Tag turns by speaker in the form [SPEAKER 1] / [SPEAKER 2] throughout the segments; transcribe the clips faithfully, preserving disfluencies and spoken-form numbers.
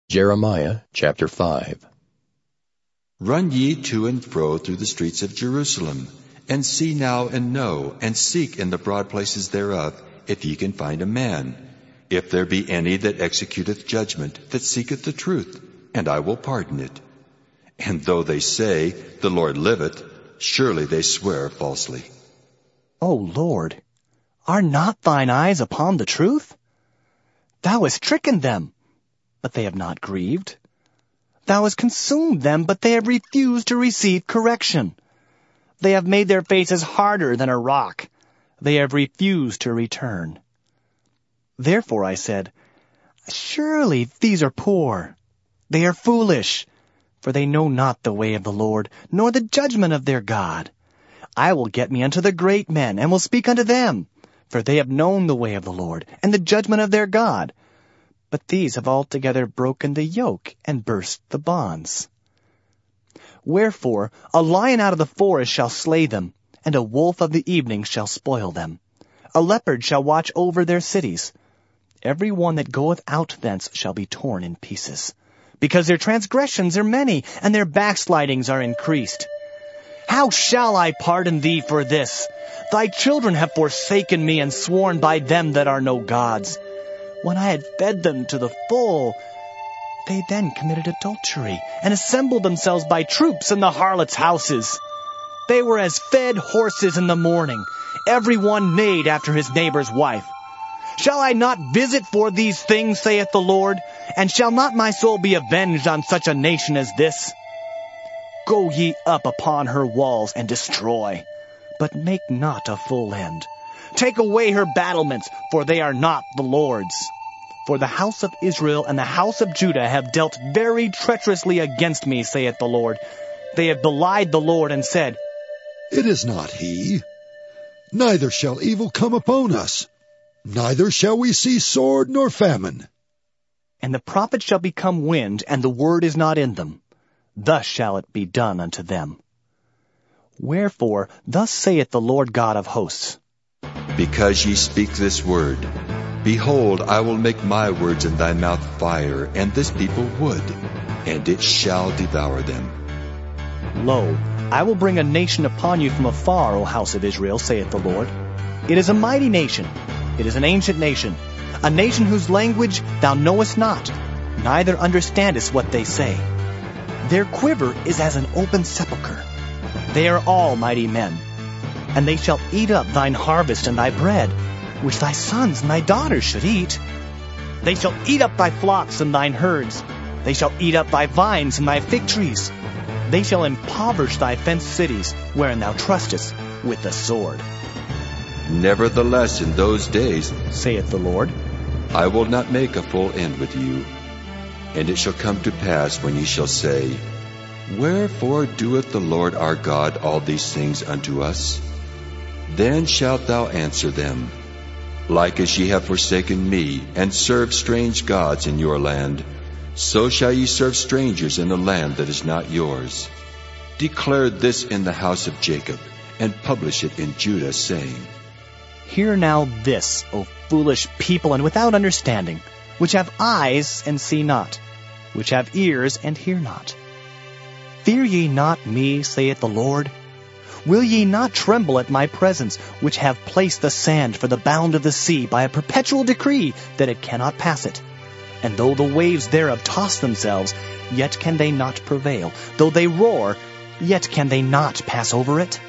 [SPEAKER 1] Jeremiah chapter five.
[SPEAKER 2] Run ye to and fro through the streets of Jerusalem, and see now and know, and seek in the broad places thereof, if ye can find a man, if there be any that executeth judgment, that seeketh the truth, and I will pardon it. And though they say, The Lord liveth, surely they swear falsely.
[SPEAKER 3] O Lord, are not thine eyes upon the truth? Thou hast stricken them, but they have not grieved. Thou hast consumed them, but they have refused to receive correction. They have made their faces harder than a rock. They have refused to return. Therefore I said, Surely these are poor. They are foolish, for they know not the way of the Lord, nor the judgment of their God. I will get me unto the great men, and will speak unto them, for they have known the way of the Lord, and the judgment of their God. But these have altogether broken the yoke, and burst the bonds. Wherefore a lion out of the forest shall slay them, and a wolf of the evening shall spoil them. A leopard shall watch over their cities. Every one that goeth out thence shall be torn in pieces, because their transgressions are many, and their backslidings are increased. How shall I pardon thee for this? Thy children have forsaken me, and sworn by them that are no gods. When I had fed them to the full, they then committed adultery, and assembled themselves by troops in the harlots' houses. They were as fed horses in the morning, every one neighed after his neighbor's wife. Shall I not visit for these things, saith the Lord? And shall not my soul be avenged on such a nation as this? Go ye up upon her walls, and destroy, but make not a full end. Take away her battlements, for they are not the Lord's. For the house of Israel and the house of Judah have dealt very treacherously against me, saith the Lord. They have belied the Lord, and said,
[SPEAKER 4] It is not he. Neither shall evil come upon us. Neither shall we see sword nor famine.
[SPEAKER 3] And the prophets shall become wind, and the word is not in them. Thus shall it be done unto them. Wherefore, thus saith the Lord God of hosts,
[SPEAKER 2] Because ye speak this word, behold, I will make my words in thy mouth fire, and this people wood, and it shall devour them.
[SPEAKER 3] Lo, I will bring a nation upon you from afar, O house of Israel, saith the Lord. It is a mighty nation, it is an ancient nation, a nation whose language thou knowest not, neither understandest what they say. Their quiver is as an open sepulchre. They are all mighty men. And they shall eat up thine harvest and thy bread, which thy sons and thy daughters should eat. They shall eat up thy flocks and thine herds. They shall eat up thy vines and thy fig trees. They shall impoverish thy fenced cities, wherein thou trustest, with the sword.
[SPEAKER 2] Nevertheless, in those days,
[SPEAKER 3] saith the Lord,
[SPEAKER 2] I will not make a full end with you. And it shall come to pass, when ye shall say, Wherefore doeth the Lord our God all these things unto us? Then shalt thou answer them, Like as ye have forsaken me, and served strange gods in your land, so shall ye serve strangers in a land that is not yours. Declare this in the house of Jacob, and publish it in Judah, saying,
[SPEAKER 3] Hear now this, O foolish people, and without understanding, which have eyes and see not, which have ears and hear not. Fear ye not me, saith the Lord? Will ye not tremble at my presence, which have placed the sand for the bound of the sea by a perpetual decree that it cannot pass it? And though the waves thereof toss themselves, yet can they not prevail. Though they roar, yet can they not pass over it.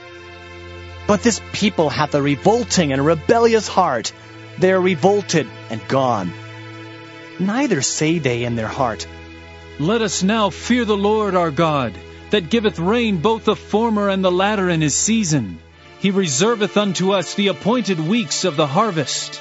[SPEAKER 3] But this people hath a revolting and a rebellious heart. They are revolted and gone. Neither say they in their heart,
[SPEAKER 5] Let us now fear the Lord our God, that giveth rain both the former and the latter in his season. He reserveth unto us the appointed weeks of the harvest.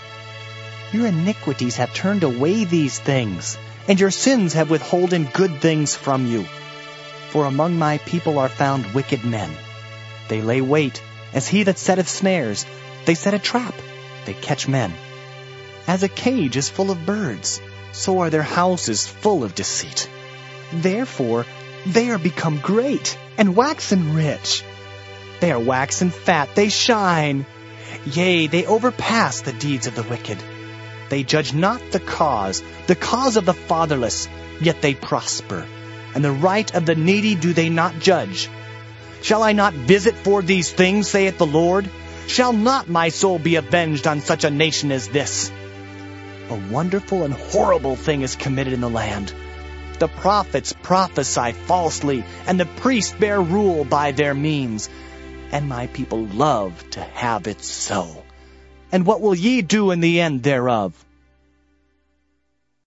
[SPEAKER 3] Your iniquities have turned away these things, and your sins have withholden good things from you. For among my people are found wicked men. They lay wait, as he that setteth snares. They set a trap, they catch men. As a cage is full of birds, so are their houses full of deceit. Therefore they are become great, and waxen rich. They are waxen fat, they shine. Yea, they overpass the deeds of the wicked. They judge not the cause, the cause of the fatherless, yet they prosper. And the right of the needy do they not judge. Shall I not visit for these things, saith the Lord? Shall not my soul be avenged on such a nation as this? A wonderful and horrible thing is committed in the land. The prophets prophesy falsely, and the priests bear rule by their means. And my people love to have it so. And what will ye do in the end thereof?